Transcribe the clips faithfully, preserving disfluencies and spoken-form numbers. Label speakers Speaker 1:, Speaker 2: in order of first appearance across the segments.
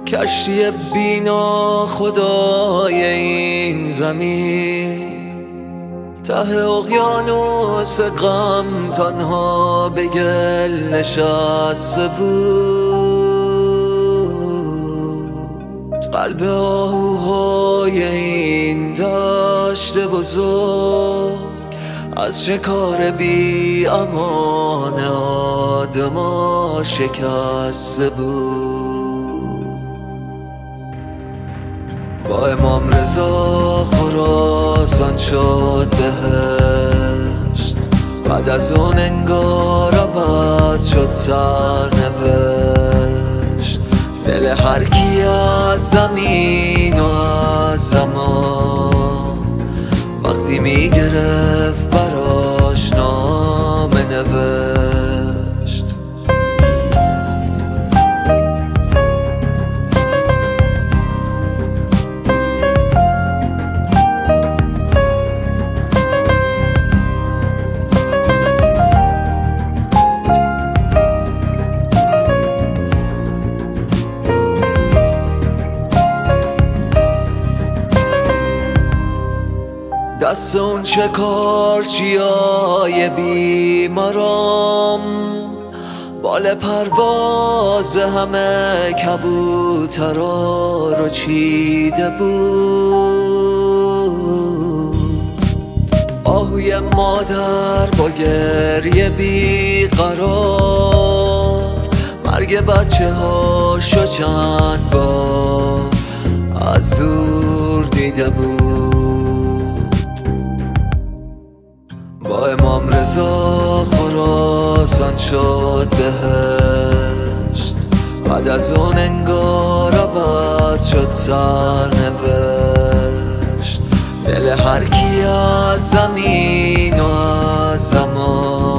Speaker 1: کشتی بینا خدای این زمین، ته اقیانوس غم تنها به گل نشسته بود. قلب آهوهای این دشت بزرگ از شکار بی امان آدما شکسته بود. با امام رضا خراسان شد بهشت، بعد از اون انگار عوض شد سرنوشت. دل هر کی از زمین و از زمان وقتی میگرفت براش نامه نوشت. دست اون شکارچیای بیمارام بال پرواز همه کبوترا رو چیده بود. آهوی مادر با گریه بیقرار مرگ بچه هاشو چند بار از دور دیده بود. با امام رضا خراسان شد بهشت، بعد از اون انگار عوض شد سرنوشت. دل هر کی از زمین و از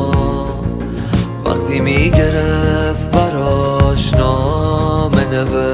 Speaker 1: زمان وقتی میگرفت براش نامه نوشت.